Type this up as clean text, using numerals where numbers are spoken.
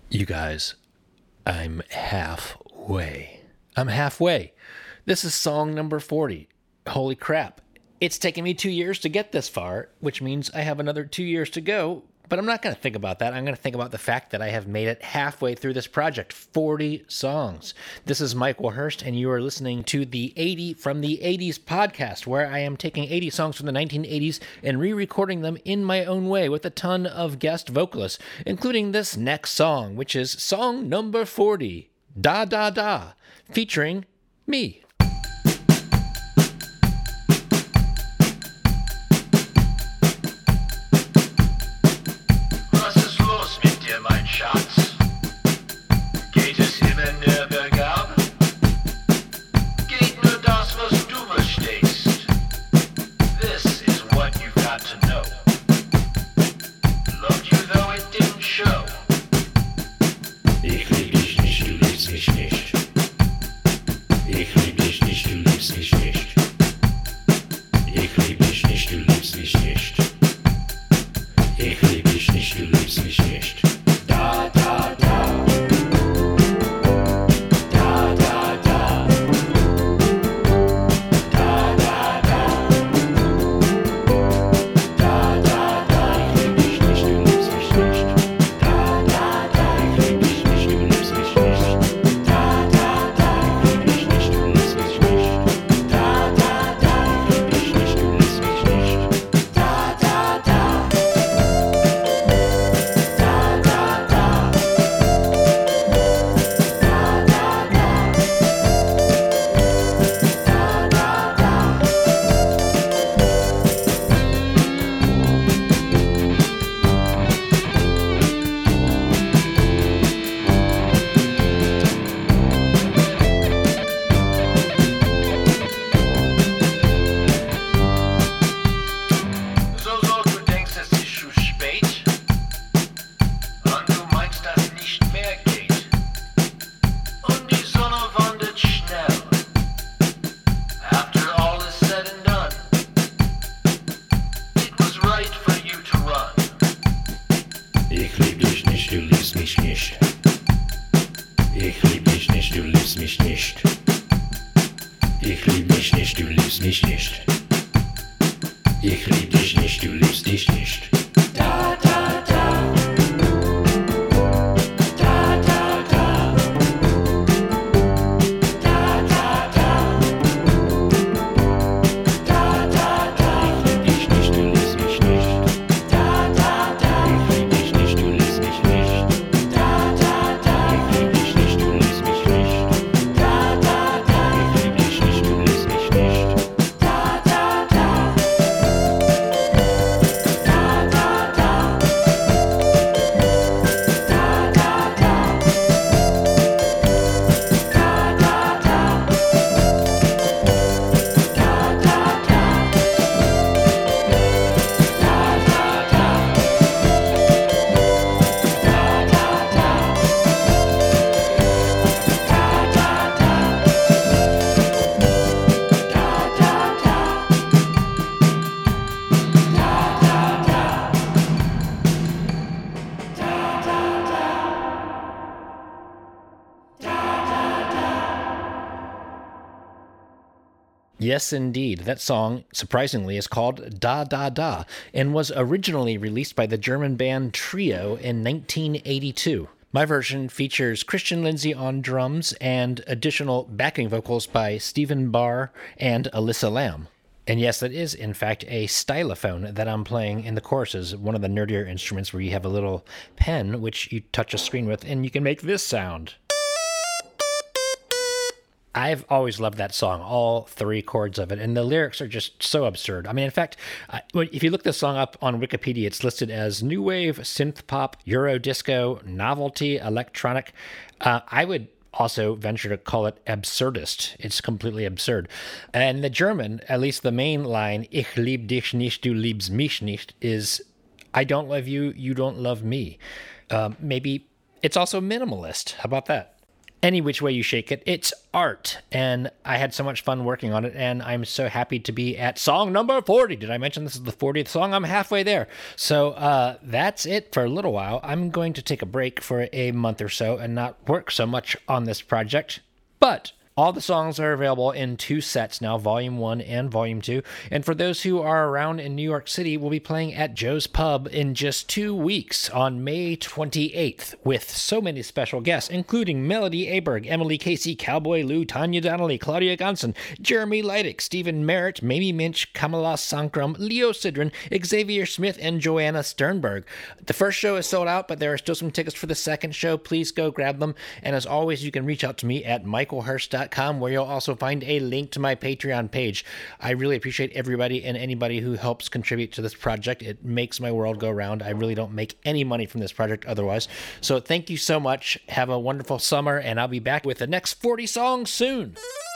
You guys, I'm halfway. I'm halfway. This is song number 40. Holy crap. It's taken me 2 years to get this far, which means I have another 2 years to go. But I'm not going to think about that. I'm going to think about the fact that I have made it halfway through this project. 40 songs. This is Michael Hurst, and you are listening to the 80 from the 80s podcast, where I am taking 80 songs from the 1980s and re-recording them in my own way with a ton of guest vocalists, including this next song, which is song number 40, Da Da Da, featuring me. Schatz, geht es immer nur bergab? Geht nur das, was du verstehst? This is what you've got to know. Loved you though it didn't show. Ich lieb dich nicht, du liebst mich nicht. Ich lieb dich nicht, du liebst mich nicht. Ich lieb dich nicht, du liebst mich nicht. Ich lieb dich nicht, du liebst mich nicht. Da, da, da. Da, da, da. Da, da, da. Da, da, da. Ich lieb dich nicht, du liebst mich nicht. Da, da, da. Ich lieb dich nicht, du liebst mich nicht. Da, da, da. Ich lieb dich nicht, du liebst mich nicht. Da, da, da. Ich lieb dich nicht, du liebst mich nicht. Da, da, da. So, du denkst, es ist schon spät und du meinst, dass nicht mehr geht und die Sonne wandert schnell. After all is said and done, it was right for you to run. Ich lieb dich nicht, du liebst mich nicht. Ich lieb dich nicht, du liebst mich nicht. Ich lieb dich nicht, du liebst mich nicht. Ich lieb dich nicht, du liebst dich nicht. Da, da, da. Da, da, da. Da, da, da. Da, da, da. Ich lieb dich nicht, du liebst mich nicht. Da, da, da. Ich lieb dich nicht, du liebst mich nicht. Da, da, da. Ich lieb dich nicht, du liebst mich nicht. Da, da, da. Ich lieb dich nicht, du liebst mich nicht. Da, da, da. Yes, indeed. That song, surprisingly, is called Da Da Da and was originally released by the German band Trio in 1982. My version features Christian Lindsay on drums and additional backing vocals by Stephen Barr and Alyssa Lamb. And yes, that is, in fact, a stylophone that I'm playing in the choruses, one of the nerdier instruments where you have a little pen which you touch a screen with and you can make this sound. I've always loved that song, all three chords of it, and the lyrics are just so absurd. I mean, in fact, if you look this song up on Wikipedia, it's listed as new wave, synth pop, Euro disco, novelty, electronic. I would also venture to call it absurdist. It's completely absurd. And the German, at least the main line, Ich lieb dich nicht, du liebst mich nicht, is I don't love you, you don't love me. Maybe it's also minimalist. How about that? Any which way you shake it, it's art. And I had so much fun working on it, and I'm so happy to be at song number 40. Did I mention this is the 40th song? I'm halfway there. So that's it for a little while. I'm going to take a break for a month or so and not work so much on this project. But all the songs are available in 2 sets now, Volume 1 and Volume 2. And for those who are around in New York City, we'll be playing at Joe's Pub in just 2 weeks on May 28th with so many special guests, including Melody Aberg, Emily Casey, Cowboy Lou, Tanya Donnelly, Claudia Gonson, Jeremy Leidick, Stephen Merritt, Mamie Minch, Kamala Sankram, Leo Sidran, Xavier Smith, and Joanna Sternberg. The first show is sold out, but there are still some tickets for the second show. Please go grab them. And as always, you can reach out to me at michaelhurst.com, where you'll also find a link to my Patreon page. I really appreciate everybody and anybody who helps contribute to this project. It makes my world go round. I really don't make any money from this project otherwise. So thank you so much. Have a wonderful summer, and I'll be back with the next 40 songs soon.